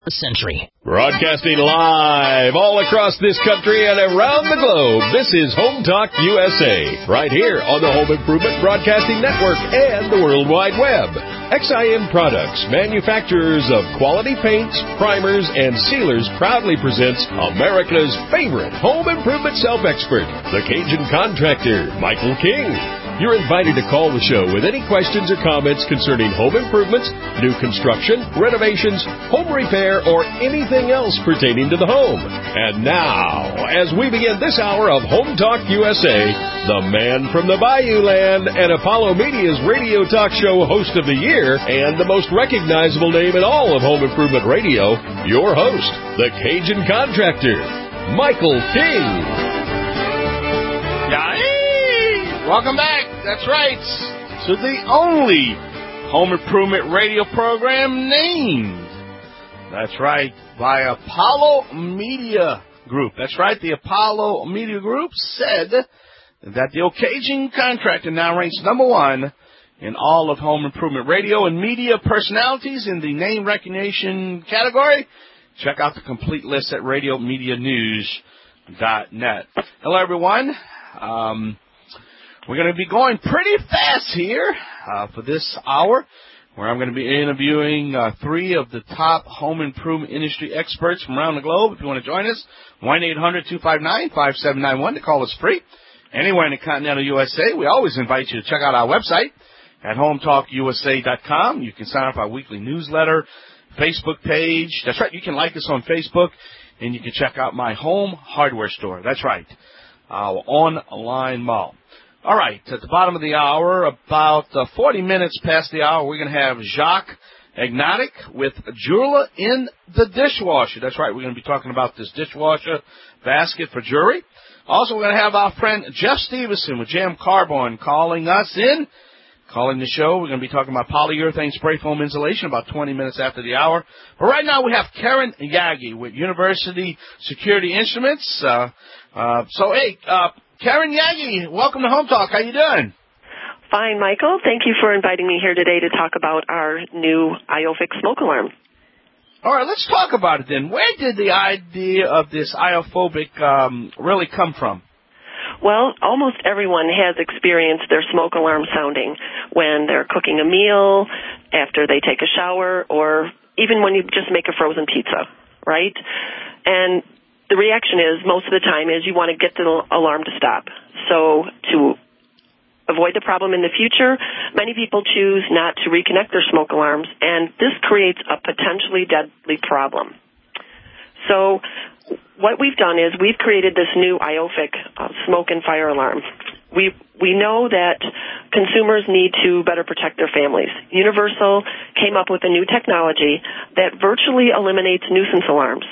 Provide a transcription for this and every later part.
century. Broadcasting live all across this country and around the globe, this is Home Talk USA, right here on the Home Improvement Broadcasting Network and the World Wide Web. XIM Products, manufacturers of quality paints, primers, and sealers, proudly presents America's favorite home improvement self-expert, the Cajun contractor, Michael King. You're invited to call the show with any questions or comments concerning home improvements, new construction, renovations, home repair, or anything else pertaining to the home. And now, as we begin this hour of Home Talk USA, the man from the Bayou Land and Apollo Media's radio talk show host of the year and the most recognizable name in all of home improvement radio, your host, the Cajun contractor, Michael King. Welcome back. That's right. To the only home improvement radio program named, that's right, by Apollo Media Group. That's right, the Apollo Media Group said that the Cajun contractor now ranks number one in all of home improvement radio and media personalities in the name recognition category. Check out the complete list at radiomedianews.net. Hello, everyone. We're going to be going pretty fast here for this hour, where I'm going to be interviewing three of the top home improvement industry experts from around the globe. If you want to join us, 1-800-259-5791 to call us free. Anywhere in the continental USA, we always invite you to check out our website at hometalkusa.com. You can sign up for our weekly newsletter, Facebook page. That's right, you can like us on Facebook, and you can check out my home hardware store. That's right, our online mall. All right, at the bottom of the hour, about 40 minutes past the hour, we're going to have Jacques Agnotic with Jewelry in the Dishwasher. That's right, we're going to be talking about this dishwasher basket for jewelry. Also, we're going to have our friend Jeff Stevenson with Jam Carbon calling the show. We're going to be talking about polyurethane spray foam insulation about 20 minutes after the hour. But right now, we have Karen Yagi with University Security Instruments. Karen Yagi, welcome to Home Talk. How you doing? Fine, Michael. Thank you for inviting me here today to talk about our new IOFIX smoke alarm. All right, let's talk about it then. Where did the idea of this IOFOBIC really come from? Well, almost everyone has experienced their smoke alarm sounding when they're cooking a meal, after they take a shower, or even when you just make a frozen pizza, right? And the reaction is, most of the time, is you want to get the alarm to stop. So to avoid the problem in the future, many people choose not to reconnect their smoke alarms, and this creates a potentially deadly problem. So what we've done is we've created this new IOFIX smoke and fire alarm. We know that consumers need to better protect their families. Universal came up with a new technology that virtually eliminates nuisance alarms.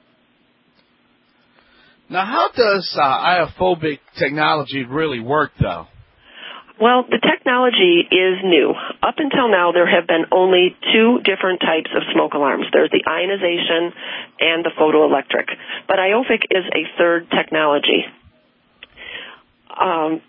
Now, how does IOFOBIC technology really work, though? Well, the technology is new. Up until now, there have been only two different types of smoke alarms. There's the ionization and the photoelectric. But IOFIX is a third technology. And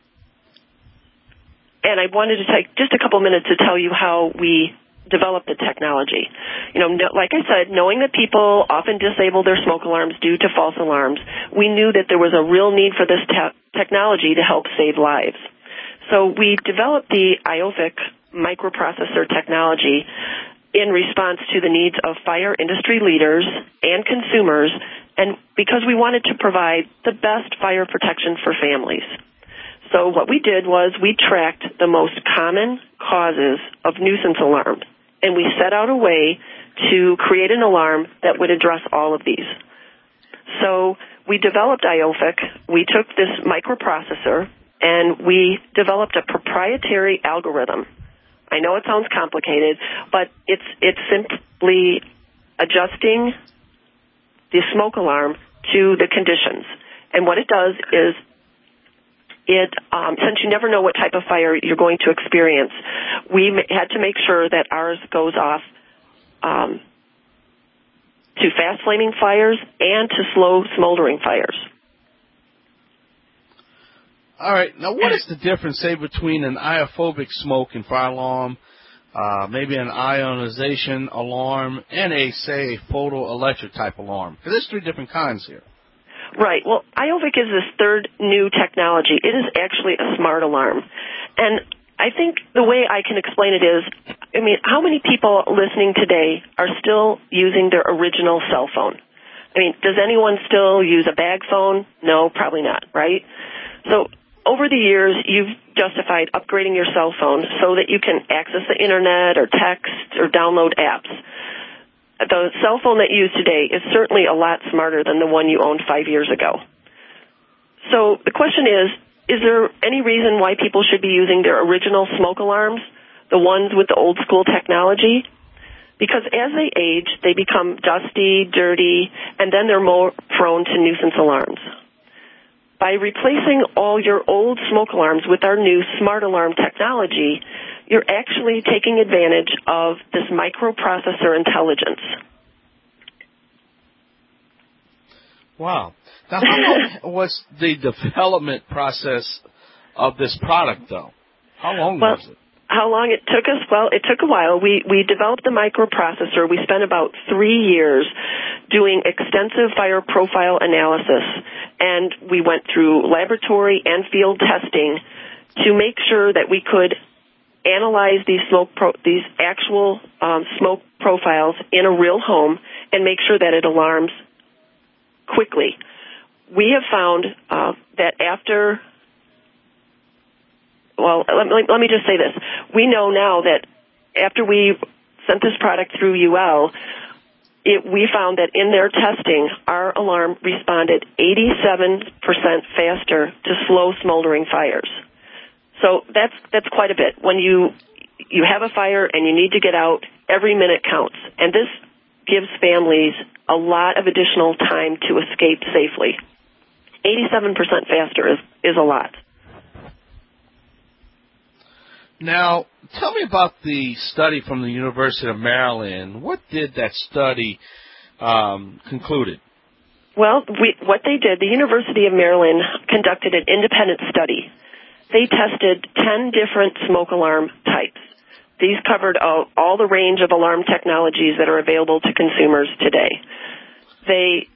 I wanted to take just a couple minutes to tell you how we develop the technology. Like I said, knowing that people often disable their smoke alarms due to false alarms, we knew that there was a real need for this technology to help save lives. So we developed the IOFIX microprocessor technology in response to the needs of fire industry leaders and consumers, and because we wanted to provide the best fire protection for families. So what we did was we tracked the most common causes of nuisance alarms, and we set out a way to create an alarm that would address all of these. So we developed IOFIX. We took this microprocessor, and we developed a proprietary algorithm. I know it sounds complicated, but it's simply adjusting the smoke alarm to the conditions. And what it does is since you never know what type of fire you're going to experience, we had to make sure that ours goes off to fast flaming fires and to slow smoldering fires. All right. Now, what is the difference, say, between an IOFOBIC smoke and fire alarm maybe an ionization alarm, and say, a photoelectric type alarm? Because there's 3 different kinds here. Right. Well, IOVIC is this third new technology. It is actually a smart alarm. And I think the way I can explain it is, how many people listening today are still using their original cell phone? Does anyone still use a bag phone? No, probably not, right? So over the years, you've justified upgrading your cell phone so that you can access the internet or text or download apps. The cell phone that you use today is certainly a lot smarter than the one you owned 5 years ago. So the question is there any reason why people should be using their original smoke alarms, the ones with the old school technology? Because as they age, they become dusty, dirty, and then they're more prone to nuisance alarms. By replacing all your old smoke alarms with our new smart alarm technology, you're actually taking advantage of this microprocessor intelligence. Wow. Now, how long was the development process of this product, though? How long was it? How long it took us? Well, it took a while. We developed the microprocessor. We spent about 3 years doing extensive fire profile analysis, and we went through laboratory and field testing to make sure that we could analyze these actual smoke profiles in a real home and make sure that it alarms quickly. We have found that after, let me just say this. We know now that after we sent this product through UL, we found that in their testing, our alarm responded 87% faster to slow smoldering fires. So that's quite a bit. When you have a fire and you need to get out, every minute counts. And this gives families a lot of additional time to escape safely. 87% faster is a lot. Now, tell me about the study from the University of Maryland. What did that study concluded? Well, what they did, the University of Maryland conducted an independent study. They tested 10 different smoke alarm types. These covered all the range of alarm technologies that are available to consumers today. They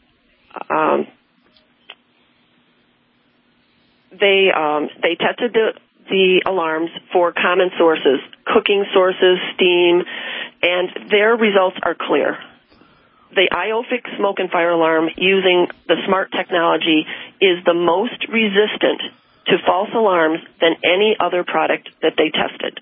tested the alarms for common sources, cooking sources, steam, and their results are clear. The IOVIC smoke and fire alarm using the smart technology is the most resistant to false alarms than any other product that they tested.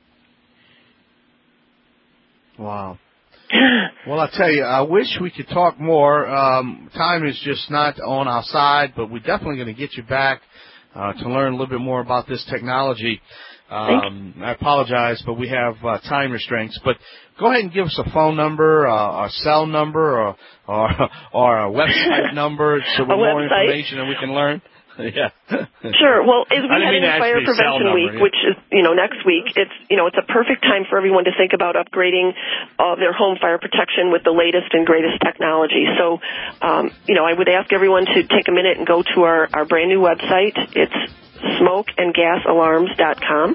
Wow. Well, I tell you, I wish we could talk more. Time is just not on our side, but we're definitely going to get you back to learn a little bit more about this technology. I apologize, but we have time restraints. But go ahead and give us a phone number, a cell number, or a website number so we have more information and we can learn. Yeah. Sure. Well, as we head into Fire Prevention Week, which is, next week, it's a perfect time for everyone to think about upgrading their home fire protection with the latest and greatest technology. So, I would ask everyone to take a minute and go to our brand new website. It's smokeandgasalarms.com.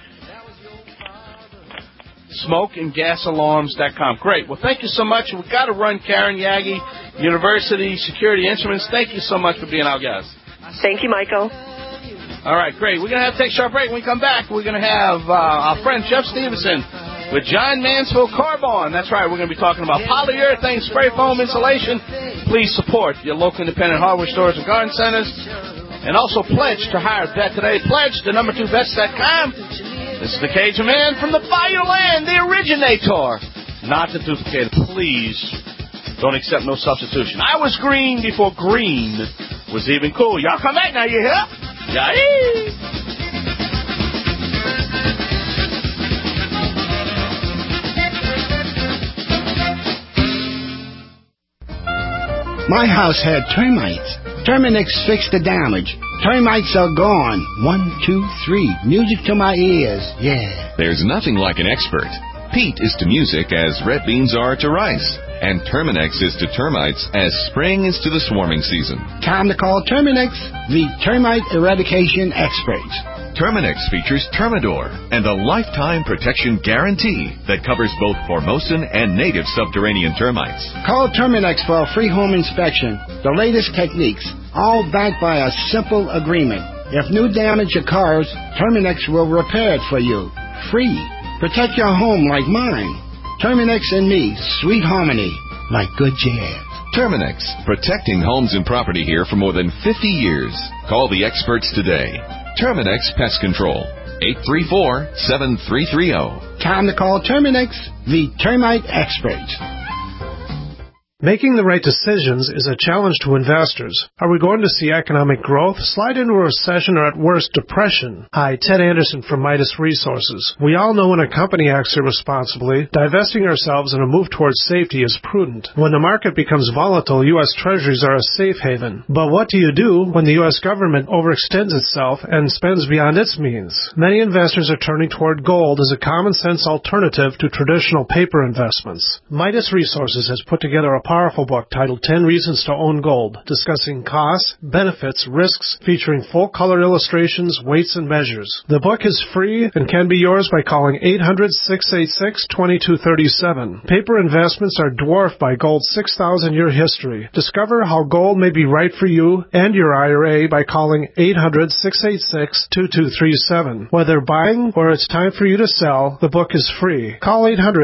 Smokeandgasalarms.com. Great. Well, thank you so much. We've got to run. Karen Yagi, University Security Instruments. Thank you so much for being our guest. Thank you, Michael. All right, great. We're going to have to take a short break. When we come back, we're going to have our friend Jeff Stevenson with John Mansfield Carbon. That's right. We're going to be talking about polyurethane spray foam insulation. Please support your local independent hardware stores and garden centers. And also pledge to hire Vet today. Pledge to number2vets.com. This is the Cajun Man from the Bayou Land, the originator. Not the duplicator. Please don't accept no substitution. I was green before green was even cool. Y'all come back now, you hear? Yay! My house had termites. Terminix fixed the damage. Termites are gone. 1, 2, 3. Music to my ears. Yeah. There's nothing like an expert. Pete is to music as red beans are to rice. And Terminix is to termites as spring is to the swarming season. Time to call Terminix, the termite eradication experts. Terminix features Termidor and a lifetime protection guarantee that covers both Formosan and native subterranean termites. Call Terminix for a free home inspection. The latest techniques, all backed by a simple agreement. If new damage occurs, Terminix will repair it for you. Free. Protect your home like mine. Terminix and me, sweet harmony, like good jazz. Terminix, protecting homes and property here for more than 50 years. Call the experts today. Terminix Pest Control, 834-7330. Time to call Terminix, the termite experts. Making the right decisions is a challenge to investors. Are we going to see economic growth, slide into a recession, or at worst, depression? Hi, Ted Anderson from Midas Resources. We all know when a company acts irresponsibly, divesting ourselves in a move towards safety is prudent. When the market becomes volatile, U.S. Treasuries are a safe haven. But what do you do when the U.S. government overextends itself and spends beyond its means? Many investors are turning toward gold as a common-sense alternative to traditional paper investments. Midas Resources has put together a powerful book titled 10 Reasons to Own Gold, discussing costs, benefits, risks, featuring full-color illustrations, weights, and measures. The book is free and can be yours by calling 800-686-2237. Paper investments are dwarfed by gold's 6,000-year history. Discover how gold may be right for you and your IRA by calling 800-686-2237. Whether buying or it's time for you to sell, the book is free. Call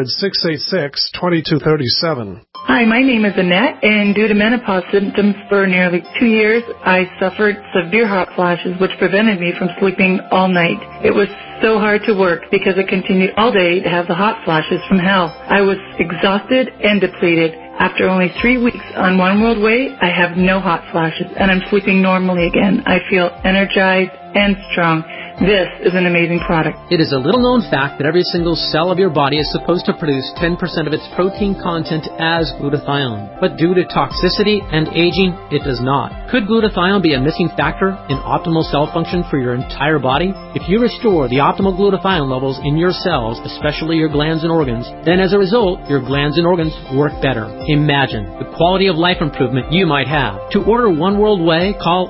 800-686-2237. Hi, my name is Annette, and due to menopause symptoms for nearly 2 years, I suffered severe hot flashes, which prevented me from sleeping all night. It was so hard to work because I continued all day to have the hot flashes from hell. I was exhausted and depleted. After only 3 weeks on One World Way, I have no hot flashes, and I'm sleeping normally again. I feel energized and strong. This is an amazing product. It is a little-known fact that every single cell of your body is supposed to produce 10% of its protein content as glutathione. But due to toxicity and aging, it does not. Could glutathione be a missing factor in optimal cell function for your entire body? If you restore the optimal glutathione levels in your cells, especially your glands and organs, then as a result, your glands and organs work better. Imagine the quality of life improvement you might have. To order One World Way, call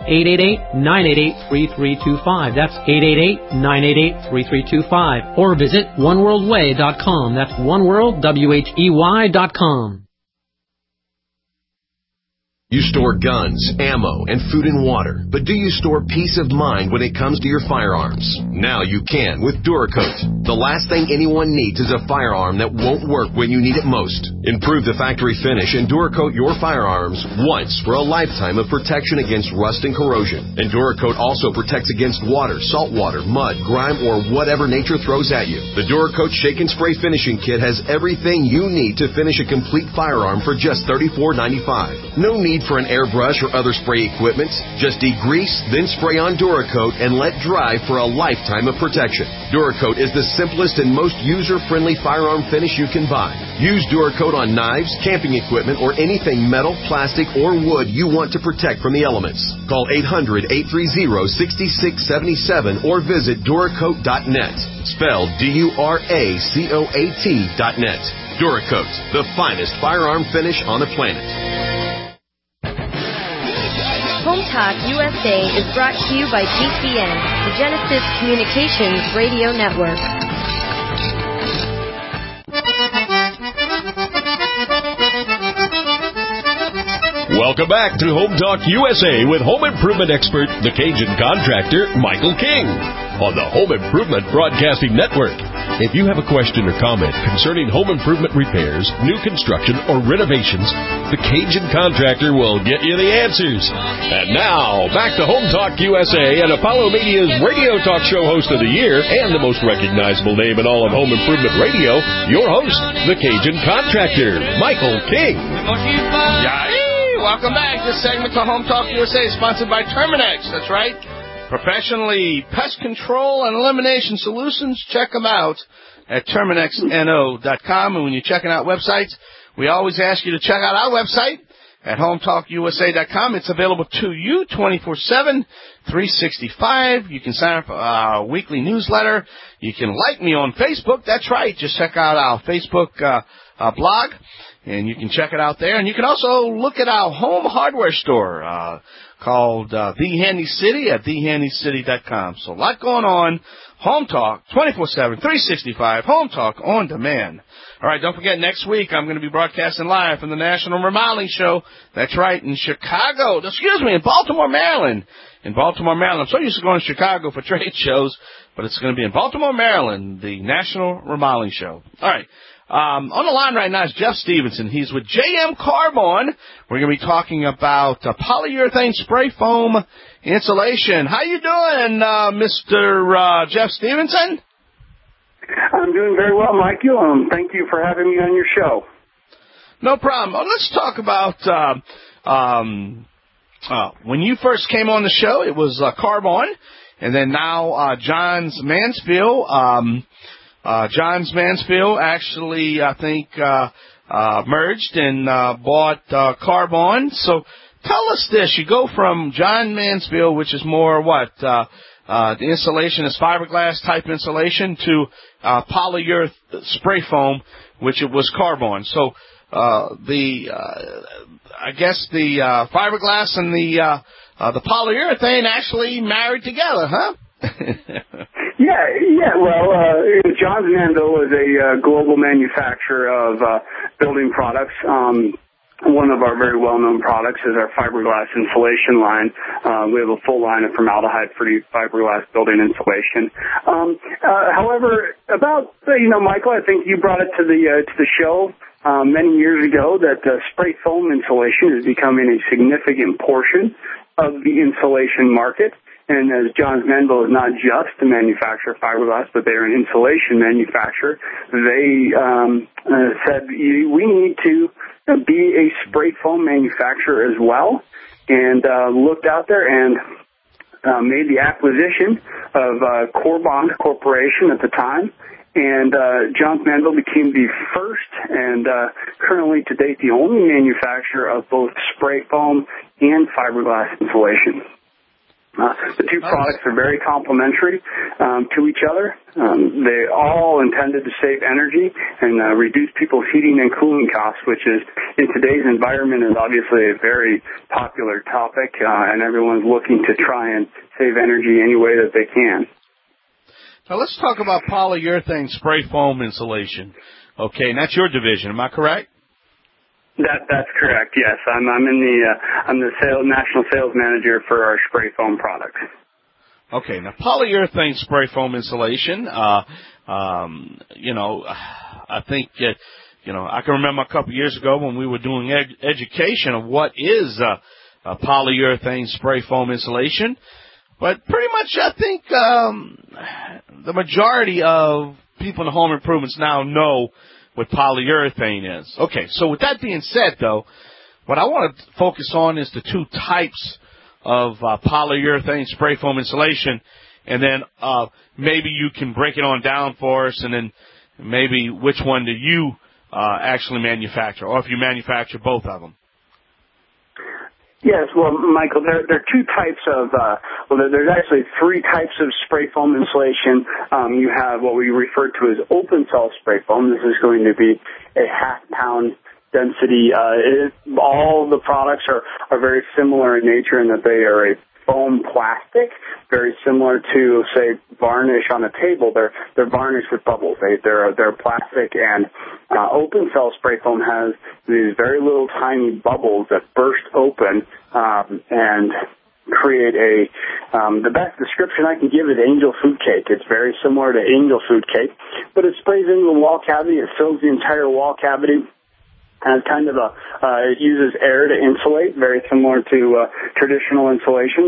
888-988-3325. That's 888-988-3325. Or visit oneworldway.com. That's oneworldwhey.com. You store guns, ammo, and food and water, but do you store peace of mind when it comes to your firearms? Now you can with Duracoat. The last thing anyone needs is a firearm that won't work when you need it most. Improve the factory finish and Duracoat your firearms once for a lifetime of protection against rust and corrosion. And Duracoat also protects against water, salt water, mud, grime, or whatever nature throws at you. The Duracoat Shake and Spray Finishing Kit has everything you need to finish a complete firearm for just $34.95. No need for an airbrush or other spray equipment. Just degrease, then spray on Duracoat and let dry for a lifetime of protection. Duracoat is the simplest and most user-friendly firearm finish you can buy. Use Duracoat on knives, camping equipment, or anything metal, plastic, or wood you want to protect from the elements. Call 800-830-6677 or visit Duracoat.net. Spelled Duracoat.net. Duracoat, the finest firearm finish on the planet. Home Talk USA is brought to you by GCN, the Genesis Communications Radio Network. Welcome back to Home Talk USA with home improvement expert, the Cajun contractor, Michael King, on the Home Improvement Broadcasting Network. If you have a question or comment concerning home improvement repairs, new construction, or renovations, the Cajun contractor will get you the answers. And now, back to Home Talk USA and Apollo Media's radio talk show host of the year and the most recognizable name in all of home improvement radio, your host, the Cajun contractor, Michael King. Welcome back. This segment to Home Talk USA is sponsored by Terminix. That's right. Professionally pest control and elimination solutions. Check them out at TerminixNO.com. And when you're checking out websites, we always ask you to check out our website at HomeTalkUSA.com. It's available to you 24/7, 365. You can sign up for our weekly newsletter. You can like me on Facebook. That's right. Just check out our Facebook blog. And you can check it out there. And you can also look at our home hardware store called The Handy City at thehandycity.com. So a lot going on. Home Talk, 24/7, 365, Home Talk on demand. All right, don't forget, next week I'm going to be broadcasting live from the National Remodeling Show. That's right, in in Baltimore, Maryland. In Baltimore, Maryland. I'm so used to going to Chicago for trade shows, but it's going to be in Baltimore, Maryland, the National Remodeling Show. All right. On the line right now is Jeff Stevenson. He's with JM Carbon. We're going to be talking about polyurethane spray foam insulation. How you doing, Mr. Jeff Stevenson? I'm doing very well, Michael. Thank you for having me on your show. No problem. Let's talk about when you first came on the show, it was Carbon, and then now Johns Mansfield. Johns Mansfield actually, I think, merged and bought Carbon. So tell us this. You go from John Mansfield, which is more the insulation is fiberglass type insulation, to polyurethane spray foam, which it was Carbon. So I guess the fiberglass and the polyurethane actually married together, huh? Yeah. Well, Johns Manville is a global manufacturer of building products. One of our very well-known products is our fiberglass insulation line. We have a full line of formaldehyde-free fiberglass building insulation. However, Michael, I think you brought it to the show many years ago that spray foam insulation is becoming a significant portion of the insulation market. And as Johns Manville is not just a manufacturer of fiberglass, but they're an insulation manufacturer, they said we need to be a spray foam manufacturer as well, and looked out there and made the acquisition of Corbond Corporation at the time. And Johns Manville became the first and currently to date the only manufacturer of both spray foam and fiberglass insulation. The two products are very complementary to each other. They all intended to save energy and reduce people's heating and cooling costs, which is, in today's environment, is obviously a very popular topic, and everyone's looking to try and save energy any way that they can. Now let's talk about polyurethane spray foam insulation. Okay, and that's your division, am I correct? That's correct. Yes, I'm the national sales manager for our spray foam products. Okay, now polyurethane spray foam insulation. I think I can remember a couple of years ago when we were doing education of what is a polyurethane spray foam insulation. But pretty much, I think the majority of people in the home improvements now know what polyurethane is. Okay, so with that being said, though, what I want to focus on is the two types of polyurethane spray foam insulation, and then maybe you can break it on down for us, and then maybe which one do you actually manufacture, or if you manufacture both of them. Yes, well, Michael, there are two types of, there's actually three types of spray foam insulation. You have what we refer to as open cell spray foam. This is going to be a half-pound density. All the products are very similar in nature in that they are a foam plastic, very similar to, say, varnish on a table. They're varnished with bubbles. They're plastic, and open cell spray foam has these very little tiny bubbles that burst open and create the best description I can give is angel food cake. It's very similar to angel food cake, but it sprays into the wall cavity. It fills the entire wall cavity. And kind of it uses air to insulate, very similar to traditional insulations.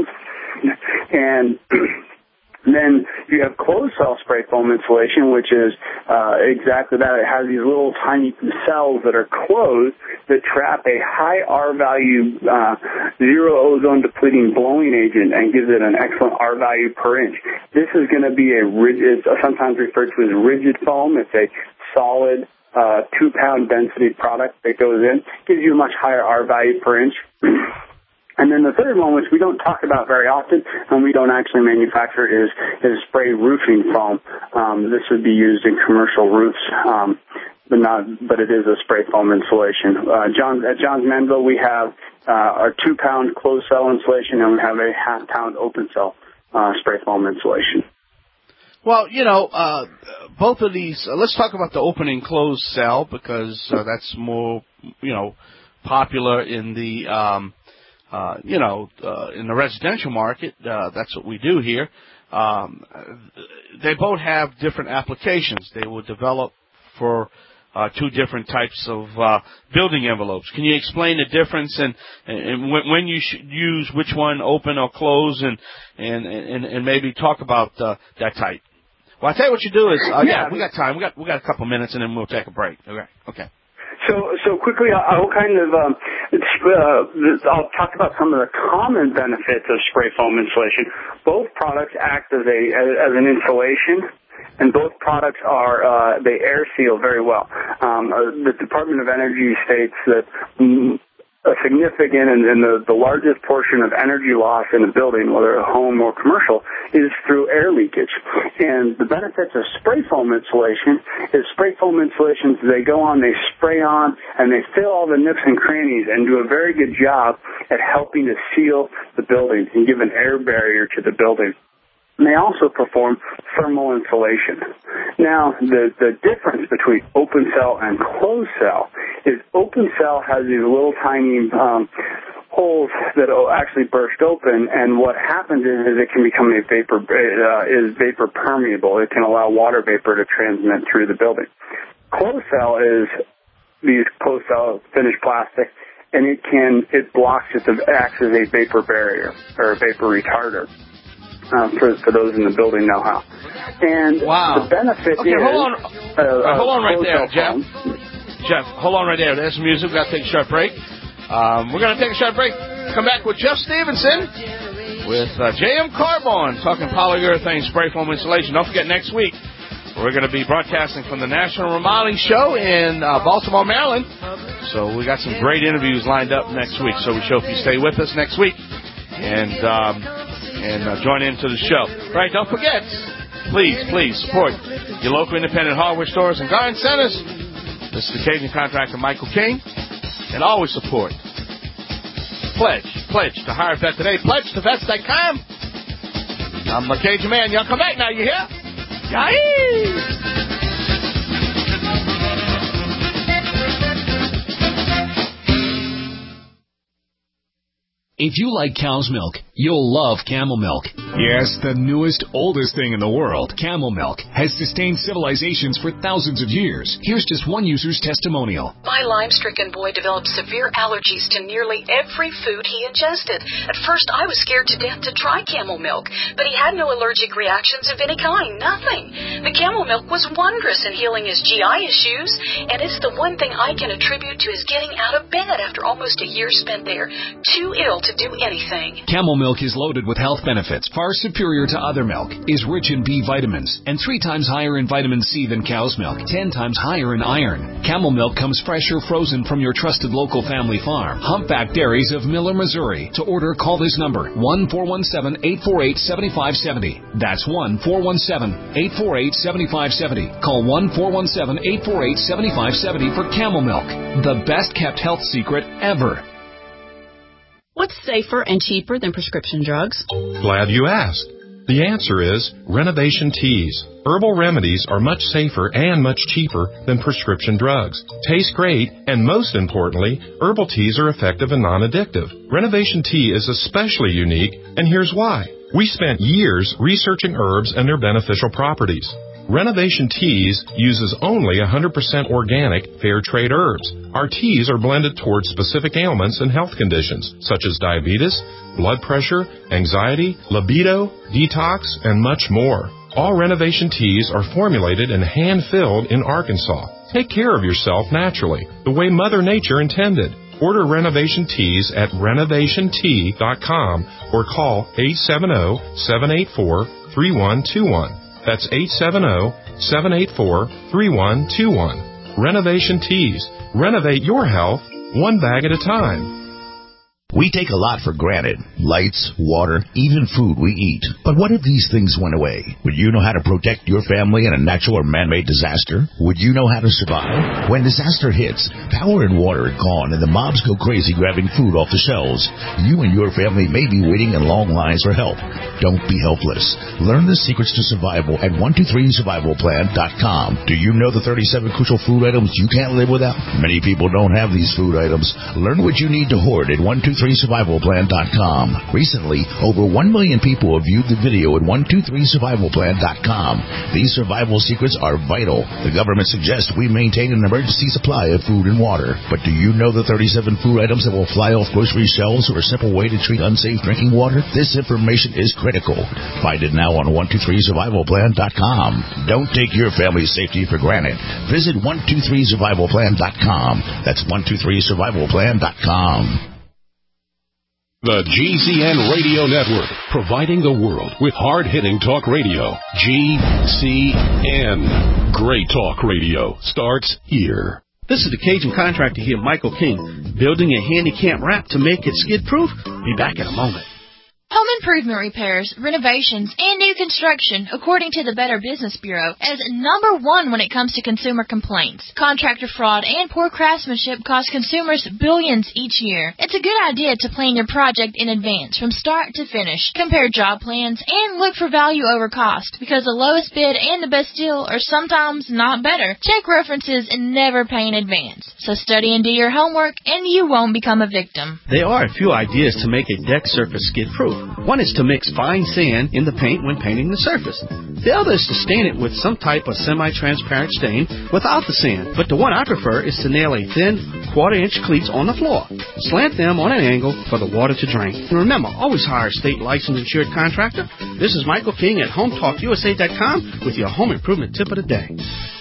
And then you have closed cell spray foam insulation, which is exactly that. It has these little tiny cells that are closed that trap a high R value, zero ozone depleting blowing agent and gives it an excellent R value per inch. This is going to be a rigid, sometimes referred to as rigid foam. It's a solid 2-pound density product that goes in, gives you a much higher R value per inch. And then the third one, which we don't talk about very often, and we don't actually manufacture, is spray roofing foam. This would be used in commercial roofs. but it is a spray foam insulation. At Johns Manville, we have our 2-pound closed cell insulation, and we have a half-pound open cell spray foam insulation. Well, both of these, let's talk about the open and closed cell, because that's more, popular in the, in the residential market. That's what we do here. They both have different applications. They were developed for two different types of building envelopes. Can you explain the difference and when you should use which one, open or closed, and maybe talk about that type? Well, I'll tell you what you do is, we got time. We got a couple minutes, and then we'll take a break. Okay. So quickly, I'll I'll talk about some of the common benefits of spray foam insulation. Both products act as an insulation, and both products they air seal very well. The Department of Energy states that a significant and the largest portion of energy loss in a building, whether a home or commercial, is through air leakage. And the benefits of spray foam insulation is spray foam insulations, they go on, they spray on, and they fill all the nooks and crannies and do a very good job at helping to seal the building and give an air barrier to the building. And they also perform thermal insulation. Now, the difference between open cell and closed cell is open cell has these little tiny holes that will actually burst open, and what happens is it can become vapor permeable. It can allow water vapor to transmit through the building. Closed cell is these closed cell finished plastic, and it acts as a vapor barrier or a vapor retarder. For those in the building know how. And the benefit is... Hold on right there, Jeff. Jeff, hold on right there. There's some music. We've got to take a short break. We're going to take a short break. Come back with Jeff Stevenson with J.M. Carbon talking polyurethane spray foam insulation. Don't forget, next week, we're going to be broadcasting from the National Remodeling Show in Baltimore, Maryland. So we got some great interviews lined up next week. So we hope you stay with us next week. And join into the show. Right, don't forget, please support your local independent hardware stores and garden centers. This is the Cajun contractor Michael King, and always support. Pledge to hire a vet today. Pledge to vets.com. I'm the Cajun man. Y'all come back now, you hear? Yay! If you like cow's milk, you'll love Camel Milk. Yes, the newest, oldest thing in the world, Camel Milk, has sustained civilizations for thousands of years. Here's just one user's testimonial. My Lyme-stricken boy developed severe allergies to nearly every food he ingested. At first, I was scared to death to try Camel Milk, but he had no allergic reactions of any kind, nothing. The Camel Milk was wondrous in healing his GI issues, and it's the one thing I can attribute to his getting out of bed after almost a year spent there, too ill to do anything. Camel Milk is loaded with health benefits far superior to other milk, is rich in B vitamins, and 3 times higher in vitamin C than cow's milk, 10 times higher in iron. Camel Milk comes fresh or frozen from your trusted local family farm. Humpback Dairies of Miller, Missouri. To order, call this number, 1-417-848-7570. That's 1-417-848-7570. Call 1-417-848-7570 for Camel Milk, the best kept health secret ever. What's safer and cheaper than prescription drugs? Glad you asked. The answer is Renovation Teas. Herbal remedies are much safer and much cheaper than prescription drugs. Taste great, and most importantly, herbal teas are effective and non-addictive. Renovation Tea is especially unique, and here's why. We spent years researching herbs and their beneficial properties. Renovation Teas uses only 100% organic, fair trade herbs. Our teas are blended towards specific ailments and health conditions, such as diabetes, blood pressure, anxiety, libido, detox, and much more. All Renovation Teas are formulated and hand-filled in Arkansas. Take care of yourself naturally, the way Mother Nature intended. Order Renovation Teas at renovationtea.com or call 870-784-3121. That's 870-784-3121. Renovation Teas. Renovate your health one bag at a time. We take a lot for granted. Lights, water, even food we eat. But what if these things went away? Would you know how to protect your family in a natural or man-made disaster? Would you know how to survive? When disaster hits, power and water are gone and the mobs go crazy grabbing food off the shelves. You and your family may be waiting in long lines for help. Don't be helpless. Learn the secrets to survival at 123survivalplan.com. Do you know the 37 crucial food items you can't live without? Many people don't have these food items. Learn what you need to hoard at 123survivalplan.com. Recently, over 1 million people have viewed the video at 123survivalplan.com. These survival secrets are vital. The government suggests we maintain an emergency supply of food and water. But do you know the 37 food items that will fly off grocery shelves or a simple way to treat unsafe drinking water? This information is critical. Find it now on 123survivalplan.com. Don't take your family's safety for granted. Visit 123survivalplan.com. That's 123survivalplan.com. The GCN Radio Network, providing the world with hard-hitting talk radio. GCN. Great talk radio starts here. This is the Cajun contractor here, Michael King, building a handicap ramp to make it skid-proof. Be back in a moment. Home improvement repairs, renovations, and new construction, according to the Better Business Bureau, is number one when it comes to consumer complaints. Contractor fraud and poor craftsmanship cost consumers billions each year. It's a good idea to plan your project in advance, from start to finish. Compare job plans and look for value over cost, because the lowest bid and the best deal are sometimes not better. Check references and never pay in advance. So study and do your homework, and you won't become a victim. There are a few ideas to make a deck surface skid-proof. One is to mix fine sand in the paint when painting the surface. The other is to stain it with some type of semi-transparent stain without the sand. But the one I prefer is to nail a thin quarter-inch cleats on the floor. Slant them on an angle for the water to drain. And remember, always hire a state licensed insured contractor. This is Michael King at HomeTalkUSA.com with your home improvement tip of the day.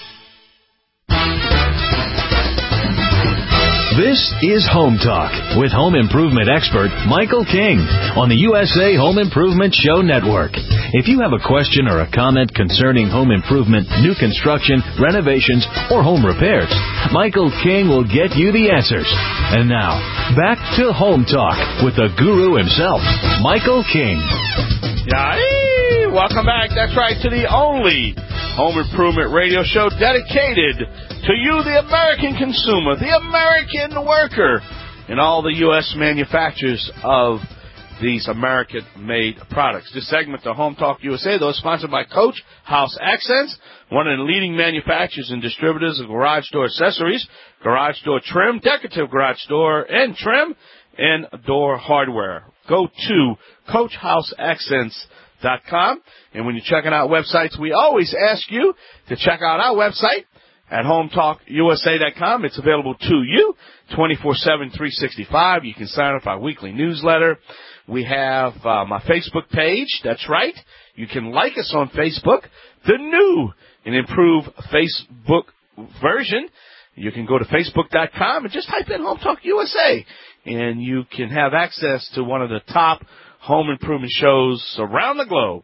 This is Home Talk with home improvement expert Michael King on the USA Home Improvement Show Network. If you have a question or a comment concerning home improvement, new construction, renovations, or home repairs, Michael King will get you the answers. And now, back to Home Talk with the guru himself, Michael King. Yay! Welcome back. That's right, to the only home improvement radio show dedicated to you, the American consumer, the American worker, and all the U.S. manufacturers of these American-made products. This segment, the Home Talk USA, though, is sponsored by Coach House Accents, one of the leading manufacturers and distributors of garage door accessories, garage door trim, decorative garage door and trim, and door hardware. Go to CoachHouseAccents.com. And when you're checking out websites, we always ask you to check out our website at HomeTalkUSA.com. It's available to you 24/7, 365. You can sign up for our weekly newsletter. We have my Facebook page. That's right. You can like us on Facebook, the new and improved Facebook version. You can go to Facebook.com and just type in Home Talk USA, and you can have access to one of the top home improvement shows around the globe.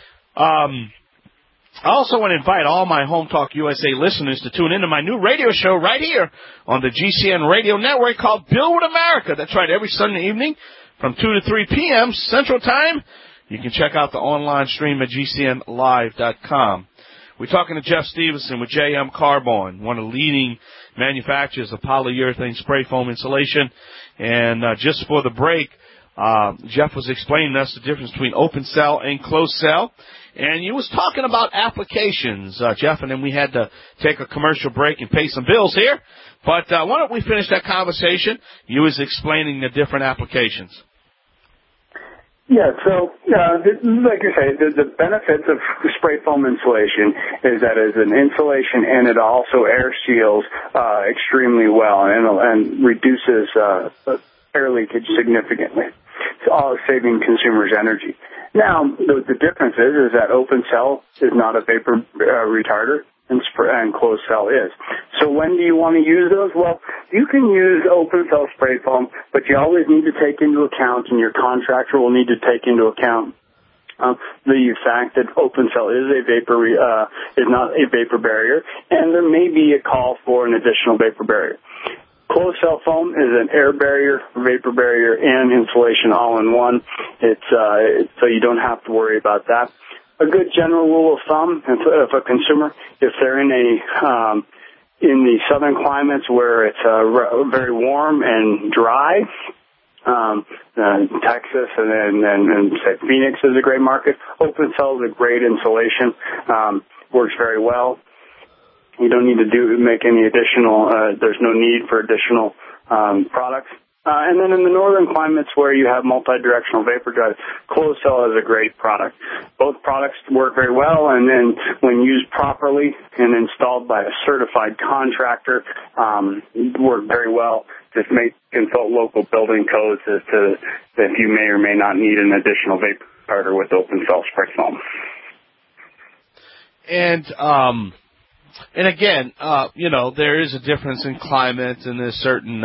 I also want to invite all my Home Talk USA listeners to tune into my new radio show right here on the GCN Radio Network called Build with America. That's right, every Sunday evening from 2 to 3 p.m. Central Time. You can check out the online stream at GCNlive.com. We're talking to Jeff Stevenson with JM Carbon, one of the leading manufacturers of polyurethane spray foam insulation. And just for the break, Jeff was explaining to us the difference between open cell and closed cell. And you was talking about applications, Jeff, and then we had to take a commercial break and pay some bills here. But why don't we finish that conversation? You was explaining the different applications. Yeah, so like you say, the benefits of spray foam insulation is that it's an insulation and it also air seals extremely well and reduces air leakage significantly, saving consumers energy. Now, the difference is that open cell is not a vapor retarder, and closed cell is. So when do you want to use those? Well, you can use open cell spray foam, but you always need to take into account, and your contractor will need to take into account the fact that open cell is not a vapor barrier, and there may be a call for an additional vapor barrier. Closed cell foam is an air barrier, vapor barrier, and insulation all in one. It's so you don't have to worry about that. A good general rule of thumb if a consumer, if they're in the southern climates where it's very warm and dry, Texas and say Phoenix is a great market. Open cell is a great insulation, works very well. You don't need to make any additional. There's no need for additional products. And then in the northern climates where you have multi-directional vapor drive, closed cell is a great product. Both products work very well, and then when used properly and installed by a certified contractor, work very well. Just consult local building codes as to if you may or may not need an additional vapor starter with open cell spray foam. And again, there is a difference in climate, and there's certain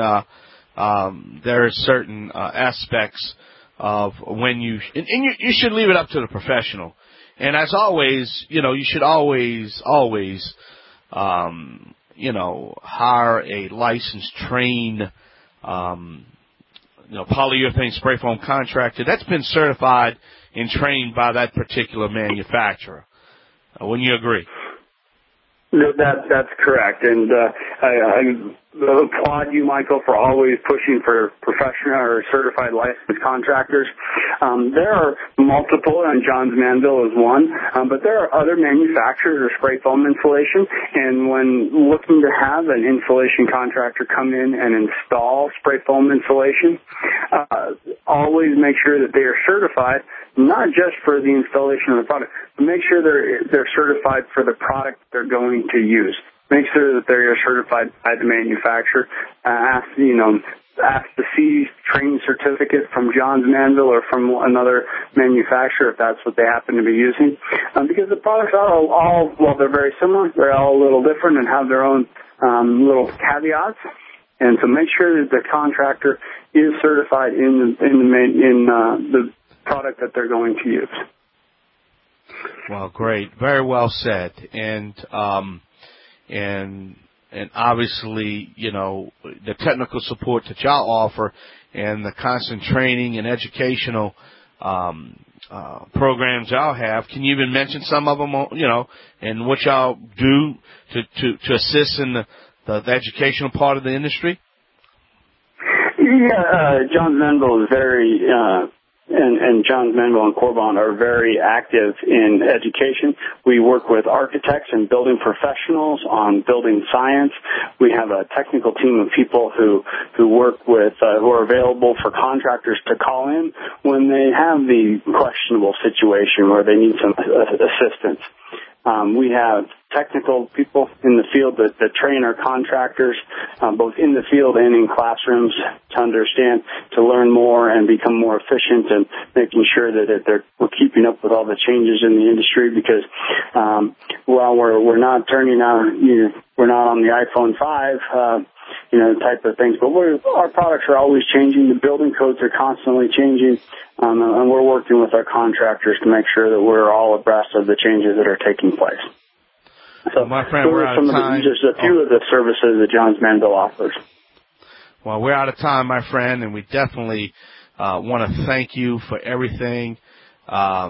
aspects of when you should leave it up to the professional. And as always, you should always hire a licensed, trained, polyurethane spray foam contractor that's been certified and trained by that particular manufacturer. Wouldn't you agree? That's correct, and I applaud you, Michael, for always pushing for professional or certified licensed contractors. There are multiple, and Johns Manville is one, but there are other manufacturers of spray foam insulation, and when looking to have an insulation contractor come in and install spray foam insulation, always make sure that they are certified, not just for the installation of the product, but make sure they're certified for the product they're going to use. Make sure that they're certified by the manufacturer. Ask to see training certificate from Johns Manville or from another manufacturer if that's what they happen to be using. Because the products are all, while they're very similar, they're all a little different and have their own little caveats. And so make sure that the contractor is certified in the product that they're going to use. Well, great. Very well said. And obviously, the technical support that y'all offer and the constant training and educational programs y'all have. Can you even mention some of them, and what y'all do to assist in the educational part of the industry? Yeah, Johns Manville is very and Johns Manville and Corbon are very active in education. We work with architects and building professionals on building science. We have a technical team of people who work with who are available for contractors to call in when they have the questionable situation where they need some assistance. We have technical people in the field that train our contractors, both in the field and in classrooms, to understand, to learn more and become more efficient, and making sure that we're keeping up with all the changes in the industry. Because while we're not turning out, we're not on the iPhone 5. Type of things. But our products are always changing. The building codes are constantly changing, and we're working with our contractors to make sure that we're all abreast of the changes that are taking place. So, my friend, we're out of time. Just a few of the services that Johns Manville offers. Well, we're out of time, my friend, and we definitely want to thank you for everything. For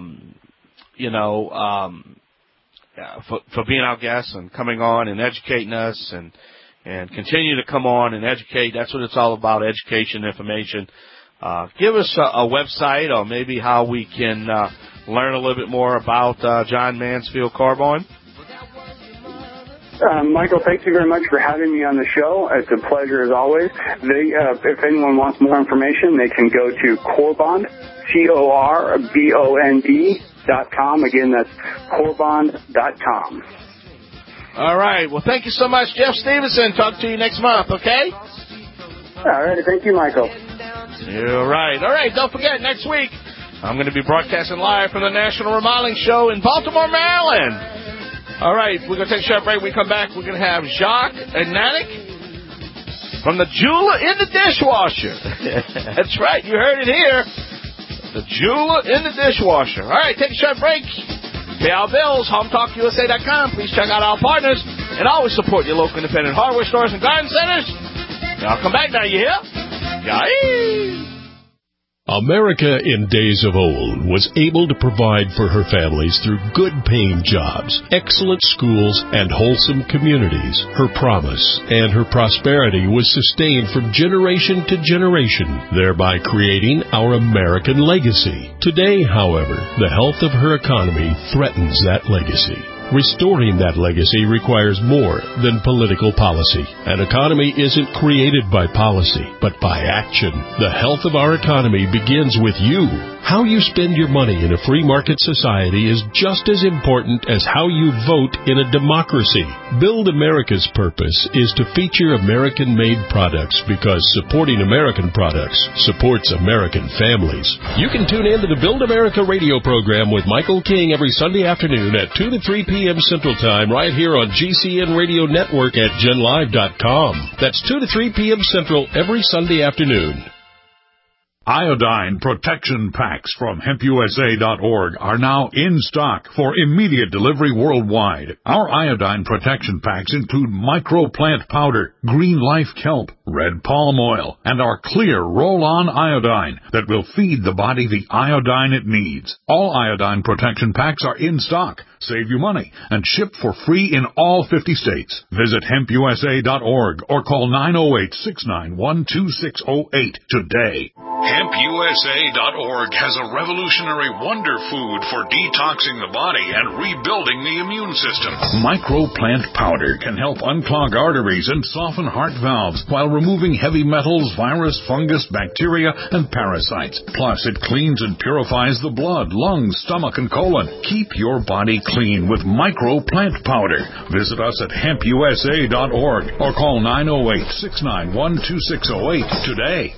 being our guest and coming on and educating us and continue to come on and educate. That's what it's all about, education, information. Give us a website or maybe how we can learn a little bit more about John Mansfield Corbon. Michael, thank you very much for having me on the show. It's a pleasure as always. If anyone wants more information, they can go to Corbond, CORBOND.com. Again, that's Corbond.com. All right. Well, thank you so much, Jeff Stevenson. Talk to you next month, okay? All right. Thank you, Michael. You're right. All right. Don't forget, next week, I'm going to be broadcasting live from the National Remodeling Show in Baltimore, Maryland. All right. We're going to take a short break. When we come back, we're going to have Jacques Agnatic from the Jeweler in the Dishwasher. That's right. You heard it here. The Jeweler in the Dishwasher. All right. Take a short break. Pay our bills, HomeTalkUSA.com. Please check out our partners and always support your local independent hardware stores and garden centers. I'll come back now, you hear? Yay! America in days of old was able to provide for her families through good-paying jobs, excellent schools, and wholesome communities. Her promise and her prosperity was sustained from generation to generation, thereby creating our American legacy. Today, however, the health of her economy threatens that legacy. Restoring that legacy requires more than political policy. An economy isn't created by policy, but by action. The health of our economy begins with you. How you spend your money in a free market society is just as important as how you vote in a democracy. Build America's purpose is to feature American-made products because supporting American products supports American families. You can tune in to the Build America radio program with Michael King every Sunday afternoon at 2 to 3 p.m. Central Time right here on GCN Radio Network at GenLive.com. That's 2 to 3 p.m. Central every Sunday afternoon. Iodine protection packs from HempUSA.org are now in stock for immediate delivery worldwide. Our iodine protection packs include microplant powder, green life kelp, red palm oil, and our clear roll-on iodine that will feed the body the iodine it needs. All iodine protection packs are in stock. Save you money and ship for free in all 50 states. Visit HempUSA.org or call 908-691-2608 today. HempUSA.org has a revolutionary wonder food for detoxing the body and rebuilding the immune system. Microplant powder can help unclog arteries and soften heart valves while removing heavy metals, virus, fungus, bacteria, and parasites. Plus, it cleans and purifies the blood, lungs, stomach, and colon. Keep your body clean with Microplant powder. Visit us at HempUSA.org or call 908-691-2608 today.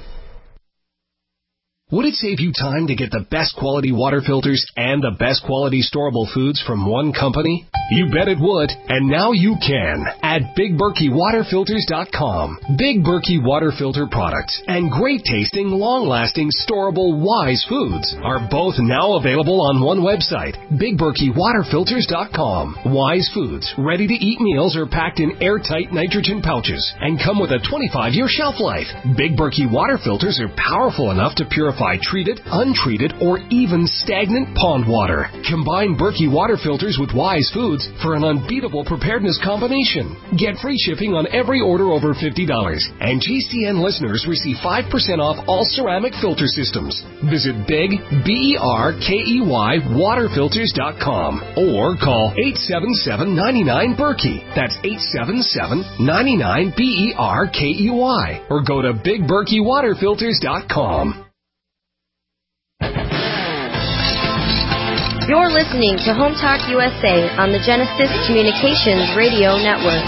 Would it save you time to get the best quality water filters and the best quality storable foods from one company? You bet it would, and now you can at BigBerkeyWaterFilters.com. Big Berkey Water Filter products and great tasting, long-lasting, storable Wise foods are both now available on one website, BigBerkeyWaterFilters.com. Wise foods, ready-to-eat meals are packed in airtight nitrogen pouches and come with a 25-year shelf life. Big Berkey Water Filters are powerful enough to purify treated, untreated, or even stagnant pond water. Combine Berkey Water Filters with Wise foods for an unbeatable preparedness combination. Get free shipping on every order over $50, and GCN listeners receive 5% off all ceramic filter systems. Visit Big, BERKEY, waterfilters.com or call 877-99-BERKEY. That's 877-99-BERKEY, or go to BigBerkeyWaterFilters.com. You're listening to Home Talk USA on the Genesis Communications Radio Network.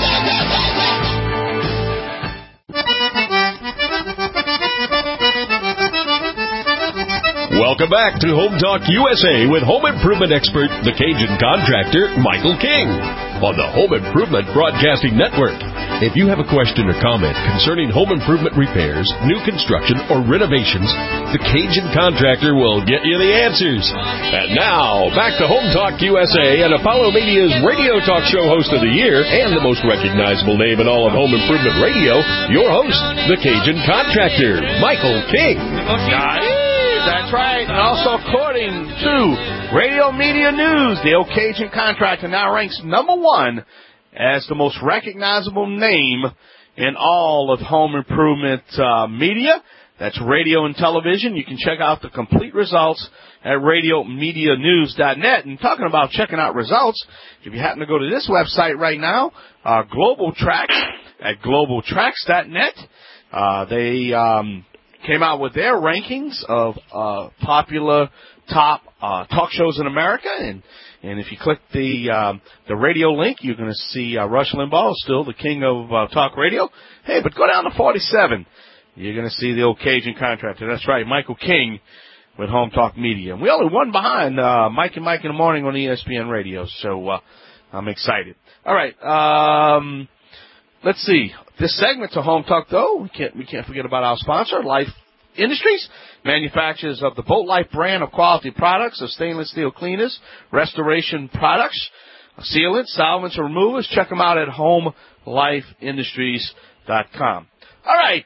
Welcome back to Home Talk USA with home improvement expert, the Cajun contractor, Michael King, on the Home Improvement Broadcasting Network. If you have a question or comment concerning home improvement repairs, new construction, or renovations, the Cajun contractor will get you the answers. And now, back to Home Talk USA and Apollo Media's radio talk show host of the year and the most recognizable name in all of home improvement radio, your host, the Cajun contractor, Michael King. That's right. And also, according to Radio Media News, the Cajun contractor now ranks number one as the most recognizable name in all of home improvement media. That's radio and television. You can check out the complete results at RadioMediaNews.net. And talking about checking out results, if you happen to go to this website right now, Global Tracks at globaltracks.net, they came out with their rankings of popular top talk shows in America, and if you click the radio link, you're going to see Rush Limbaugh is still the king of talk radio. Hey, but go down to 47. You're going to see the old Cajun contractor. That's right, Michael King with Home Talk Media. And we only one behind Mike and Mike in the Morning on ESPN Radio, so I'm excited. All right, let's see. This segment to Home Talk, though, we can't forget about our sponsor, Life Industries, manufacturers of the Boat Life brand of quality products of stainless steel cleaners, restoration products, sealants, solvents, and removers. Check them out at HomeLifeIndustries.com. All right,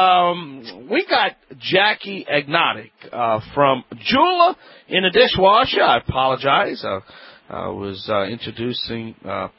we got Jackie Agnotic from Jula in the dishwasher. I apologize. I was introducing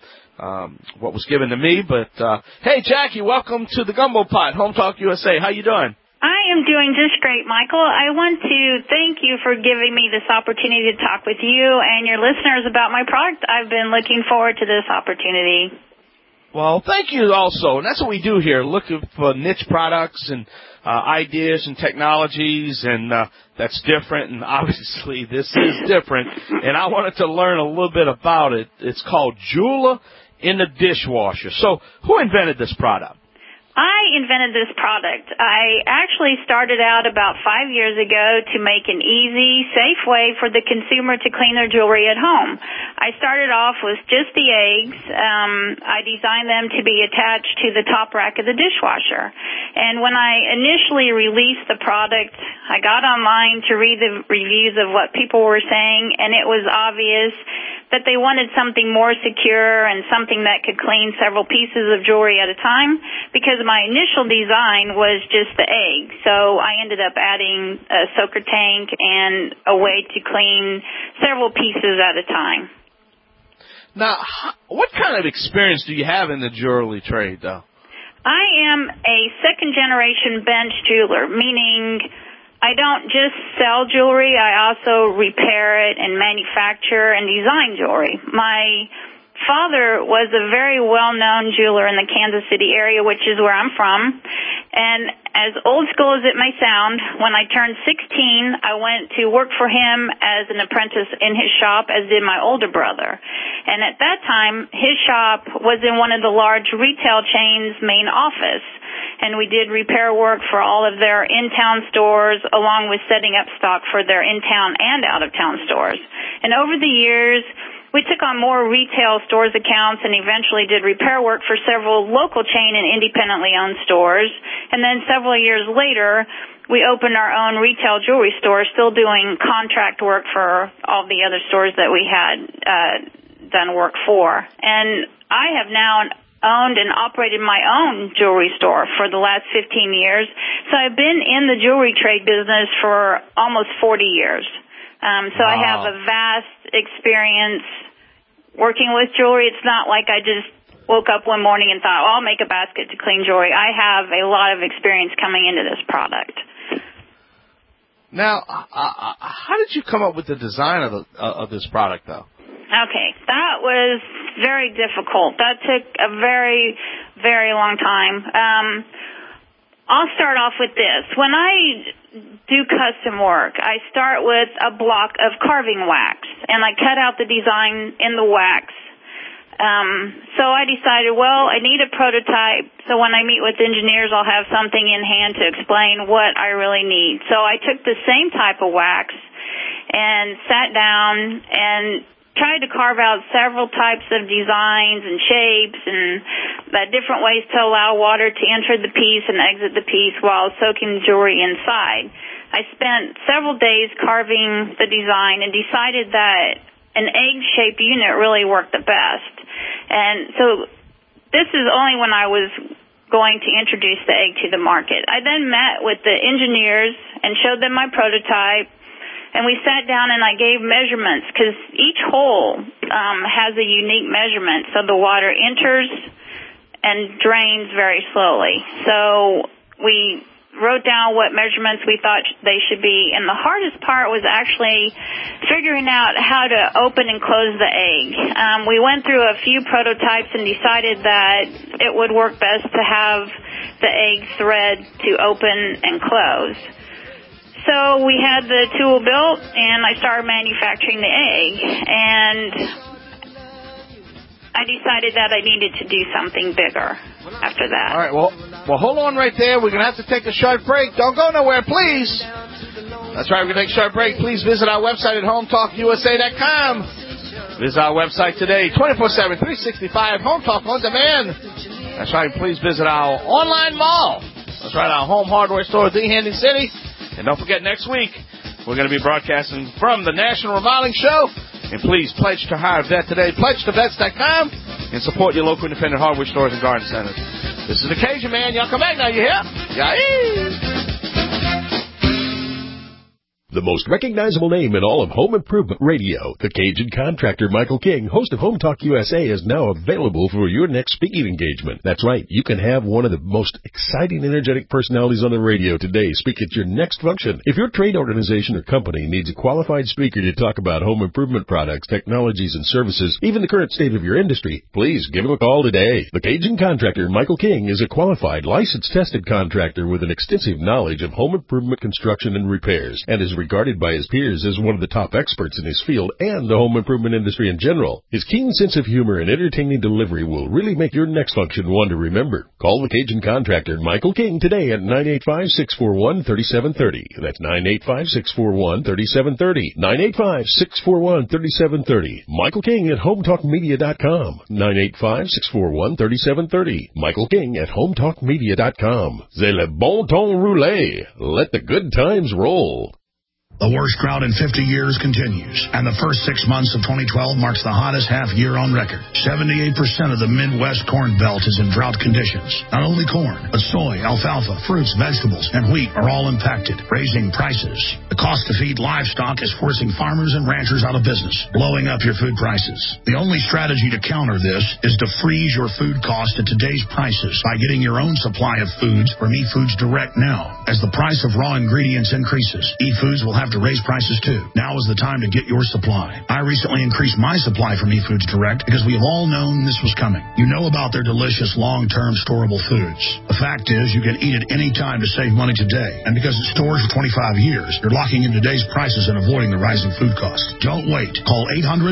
what was given to me, but hey, Jackie, welcome to the Gumbo Pot, Home Talk USA. How you doing? I am doing just great, Michael. I want to thank you for giving me this opportunity to talk with you and your listeners about my product. I've been looking forward to this opportunity. Well, thank you also. And that's what we do here, looking for niche products and ideas and technologies, and that's different. And obviously this is different. And I wanted to learn a little bit about it. It's called Jula in the dishwasher. So who invented this product? I invented this product. I actually started out about 5 years ago to make an easy, safe way for the consumer to clean their jewelry at home. I started off with just the eggs. I designed them to be attached to the top rack of the dishwasher. And when I initially released the product, I got online to read the reviews of what people were saying, and it was obvious that they wanted something more secure and something that could clean several pieces of jewelry at a time, because my initial design was just the egg. So I ended up adding a soaker tank and a way to clean several pieces at a time. Now, what kind of experience do you have in the jewelry trade, though? I am a second-generation bench jeweler, meaning I don't just sell jewelry, I also repair it and manufacture and design jewelry. My father was a very well-known jeweler in the Kansas City area, which is where I'm from. And as old school as it may sound, when I turned 16, I went to work for him as an apprentice in his shop, as did my older brother. And at that time, his shop was in one of the large retail chains' main office. And we did repair work for all of their in-town stores, along with setting up stock for their in-town and out-of-town stores. And over the years, we took on more retail stores accounts and eventually did repair work for several local chain and independently owned stores. And then several years later, we opened our own retail jewelry store, still doing contract work for all the other stores that we had done work for. And I have now owned and operated my own jewelry store for the last 15 years. So I've been in the jewelry trade business for almost 40 years. So I have a vast experience working with jewelry. It's not like I just woke up one morning and thought, well, I'll make a basket to clean jewelry. I have a lot of experience coming into this product. Now, how did you come up with the design of this product, though? Okay, that was very difficult. That took a very, very long time. I'll start off with this. When I do custom work, I start with a block of carving wax, and I cut out the design in the wax. So I decided, well, I need a prototype, so when I meet with engineers, I'll have something in hand to explain what I really need. So I took the same type of wax and sat down and tried to carve out several types of designs and shapes and different ways to allow water to enter the piece and exit the piece while soaking the jewelry inside. I spent several days carving the design and decided that an egg-shaped unit really worked the best. And so this is only when I was going to introduce the egg to the market. I then met with the engineers and showed them my prototype. And we sat down and I gave measurements because each hole has a unique measurement. So the water enters and drains very slowly. So we wrote down what measurements we thought they should be. And the hardest part was actually figuring out how to open and close the egg. We went through a few prototypes and decided that it would work best to have the egg thread to open and close. So we had the tool built, and I started manufacturing the egg, and I decided that I needed to do something bigger after that. All right, well, hold on right there. We're going to have to take a short break. Don't go nowhere, please. That's right, we're going to take a short break. Please visit our website at HomeTalkUSA.com. Visit our website today, 24/7, 365, Home Talk on Demand. That's right, please visit our online mall. That's right, our home hardware store, The Handy City. And don't forget, next week, we're going to be broadcasting from the National Remodeling Show. And please pledge to hire a vet today. Pledge to vets.com and support your local independent hardware stores and garden centers. This is the Cajun Man. Y'all come back now. You hear? Yeah. The most recognizable name in all of home improvement radio, the Cajun Contractor Michael King, host of Home Talk USA, is now available for your next speaking engagement. That's right, you can have one of the most exciting, energetic personalities on the radio today speak at your next function. If your trade organization or company needs a qualified speaker to talk about home improvement products, technologies, and services, even the current state of your industry, please give him a call today. The Cajun Contractor Michael King is a qualified, licensed, tested contractor with an extensive knowledge of home improvement construction and repairs, and is regarded by his peers as one of the top experts in his field and the home improvement industry in general. His keen sense of humor and entertaining delivery will really make your next function one to remember. Call the Cajun Contractor Michael King today at 985-641-3730. That's 985-641-3730. 985-641-3730. Michael King at HomeTalkMedia.com. 985-641-3730. Michael King at HomeTalkMedia.com. C'est le bon ton roulé. Let the good times roll. The worst drought in 50 years continues, and the first 6 months of 2012 marks the hottest half year on record. 78% of the Midwest Corn Belt is in drought conditions. Not only corn, but soy, alfalfa, fruits, vegetables, and wheat are all impacted, raising prices. The cost to feed livestock is forcing farmers and ranchers out of business, blowing up your food prices. The only strategy to counter this is to freeze your food cost at today's prices by getting your own supply of foods from eFoods Direct now. As the price of raw ingredients increases, eFoods will have to raise prices too. Now is the time to get your supply. I recently increased my supply from eFoods Direct because we have all known this was coming. You know about their delicious long-term storable foods. The fact is you can eat it any time to save money today. And because it stores for 25 years, you're locking in today's prices and avoiding the rising food costs. Don't wait. Call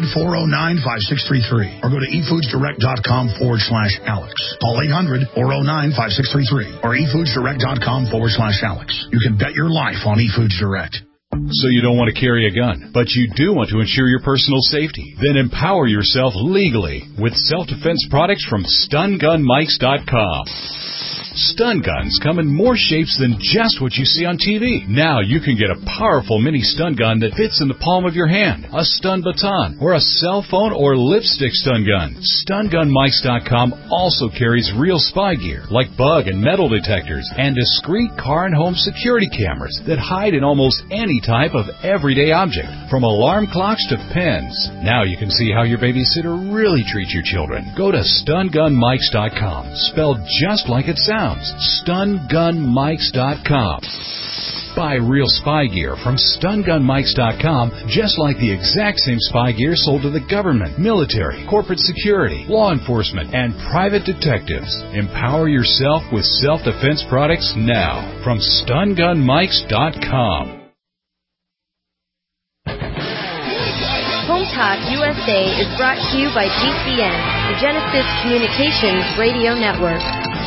800-409-5633 or go to efoodsdirect.com/Alex. Call 800-409-5633 or efoodsdirect.com/Alex. You can bet your life on eFoods Direct. So you don't want to carry a gun, but you do want to ensure your personal safety. Then empower yourself legally with self-defense products from StunGunMikes.com. Stun guns come in more shapes than just what you see on TV. Now you can get a powerful mini stun gun that fits in the palm of your hand, a stun baton, or a cell phone or lipstick stun gun. StunGunMikes.com also carries real spy gear like bug and metal detectors and discreet car and home security cameras that hide in almost any type of everyday object, from alarm clocks to pens. Now you can see how your babysitter really treats your children. Go to StunGunMikes.com, spelled just like it sounds. StunGunMikes.com. Buy real spy gear from StunGunMikes.com, just like the exact same spy gear sold to the government, military, corporate security, law enforcement, and private detectives. Empower yourself with self-defense products now from StunGunMikes.com. Home Talk USA is brought to you by GCN, the Genesis Communications Radio Network.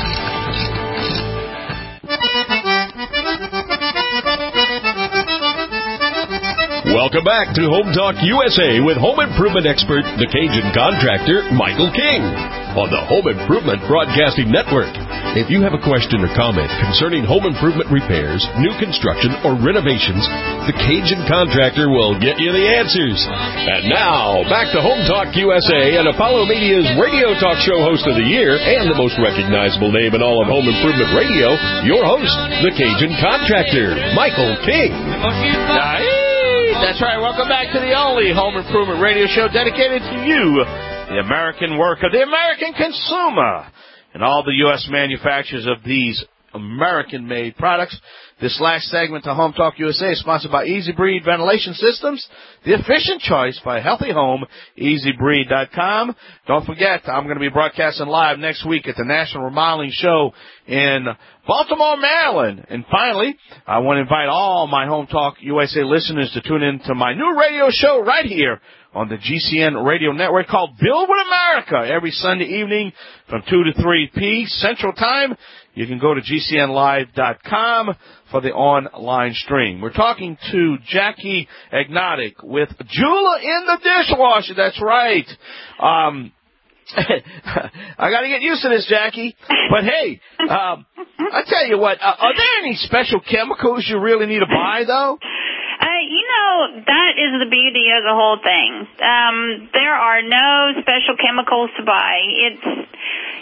Welcome back to Home Talk USA with home improvement expert, the Cajun Contractor, Michael King, on the Home Improvement Broadcasting Network. If you have a question or comment concerning home improvement repairs, new construction, or renovations, the Cajun Contractor will get you the answers. And now, back to Home Talk USA and Apollo Media's radio talk show host of the year and the most recognizable name in all of home improvement radio, your host, the Cajun Contractor, Michael King. That's right. Welcome back to the only home improvement radio show dedicated to you, the American worker, the American consumer, and all the U.S. manufacturers of these American-made products. This last segment to Home Talk USA is sponsored by Easy Breed Ventilation Systems, the efficient choice by Healthy Home, EasyBreed.com. Don't forget, I'm going to be broadcasting live next week at the National Remodeling Show in Baltimore, Maryland. And finally, I want to invite all my Home Talk USA listeners to tune in to my new radio show right here on the GCN radio network called Build with America every Sunday evening from 2 to 3 p. Central Time. You can go to GCNlive.com for the online stream. We're talking to Jackie Agnotic with Jula in the dishwasher. That's right. I got to get used to this, Jackie. But, hey, I tell you what, are there any special chemicals you really need to buy, though? That is the beauty of the whole thing. There are no special chemicals to buy.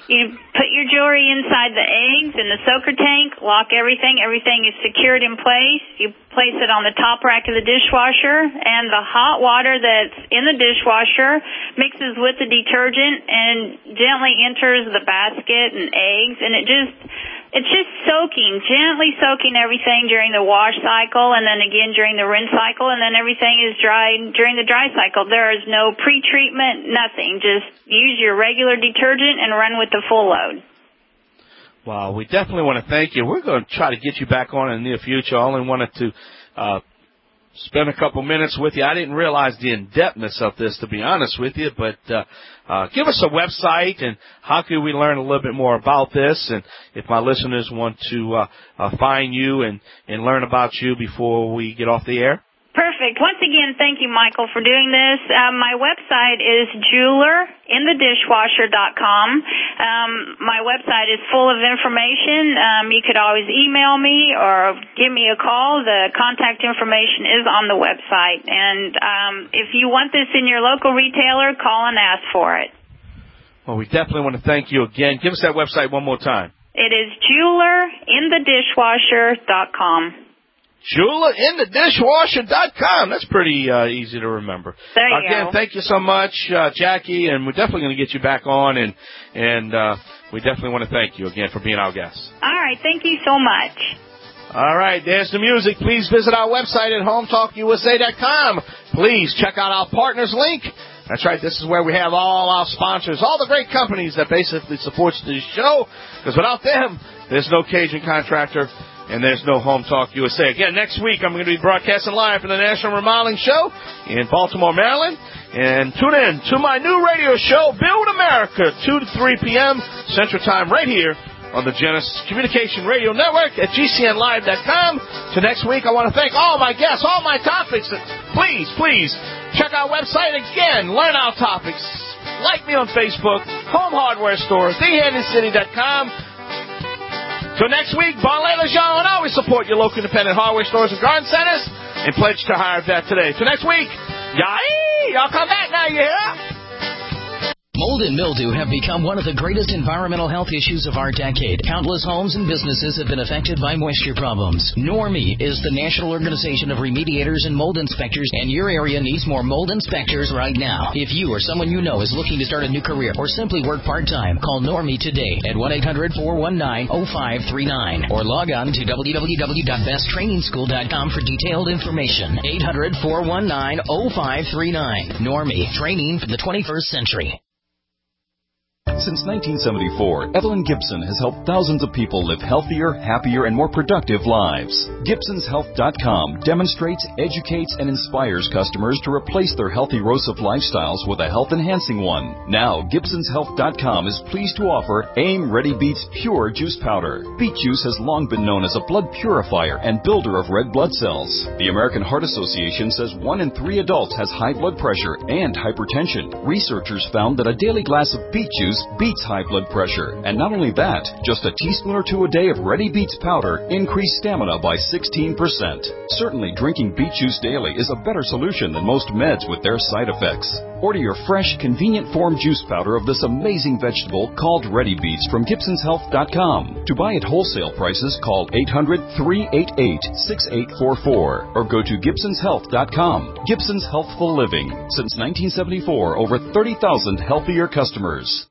You put your jewelry inside the eggs in the soaker tank, lock everything. Everything is secured in place. You place it on the top rack of the dishwasher, and the hot water that's in the dishwasher mixes with the detergent and gently enters the basket and eggs, and it's just gently soaking everything during the wash cycle, and then again during the rinse cycle, and then everything is dried during the dry cycle. There is no pre-treatment, nothing. Just use your regular detergent and run with the full load. Well, we definitely want to thank you. We're going to try to get you back on in the near future. I only wanted to spend a couple minutes with you. I didn't realize the in-depthness of this, to be honest with you, but give us a website, and how can we learn a little bit more about this, and if my listeners want to find you and learn about you before we get off the air. Perfect. Once again, thank you, Michael, for doing this. My website is jewelerinthedishwasher.com. My website is full of information. You could always email me or give me a call. The contact information is on the website. And if you want this in your local retailer, call and ask for it. Well, we definitely want to thank you again. Give us that website one more time. It is jewelerinthedishwasher.com. JewelerinTheDishwasher.com. That's pretty easy to remember. There you Again, go. thank you so much, Jackie, and we're definitely going to get you back on, and we definitely want to thank you again for being our guest. All right. Thank you so much. All right, there's the music. Please visit our website at HomeTalkUSA.com. Please check out our partners link. That's right. This is where we have all our sponsors, all the great companies that basically support this show, because without them, there's no Cajun Contractor, and there's no Home Talk USA. Again, next week I'm going to be broadcasting live from the National Remodeling Show in Baltimore, Maryland. And tune in to my new radio show, Build America, 2 to 3 p.m. Central Time, right here on the Genesis Communication Radio Network at GCNlive.com. So next week, I want to thank all my guests, all my topics. Please, check our website again. Learn our topics. Like me on Facebook, Home Hardware Store, TheHandedCity.com. So next week, Barnley LeJean, always support your local independent hardware stores and garden centers, and pledge to hire a vet today. So next week, y'all come back now, you hear? Mold and mildew have become one of the greatest environmental health issues of our decade. Countless homes and businesses have been affected by moisture problems. NORMI is the National Organization of Remediators and Mold Inspectors, and your area needs more mold inspectors right now. If you or someone you know is looking to start a new career or simply work part-time, call NORMI today at 1-800-419-0539 or log on to www.besttrainingschool.com for detailed information. 800-419-0539. NORMI, training for the 21st century. Since 1974, Evelyn Gibson has helped thousands of people live healthier, happier, and more productive lives. GibsonsHealth.com demonstrates, educates, and inspires customers to replace their healthy erosive lifestyles with a health-enhancing one. Now, GibsonsHealth.com is pleased to offer AIM Ready Beets Pure Juice Powder. Beet juice has long been known as a blood purifier and builder of red blood cells. The American Heart Association says 1 in 3 adults has high blood pressure and hypertension. Researchers found that a daily glass of beet juice beats high blood pressure. And not only that, just a teaspoon or two a day of Ready Beets powder increased stamina by 16%. Certainly, drinking beet juice daily is a better solution than most meds with their side effects. Order your fresh, convenient form juice powder of this amazing vegetable called Ready Beets from GibsonsHealth.com. To buy at wholesale prices, call 800-388-6844 or go to GibsonsHealth.com. Gibson's Healthful Living. Since 1974, over 30,000 healthier customers.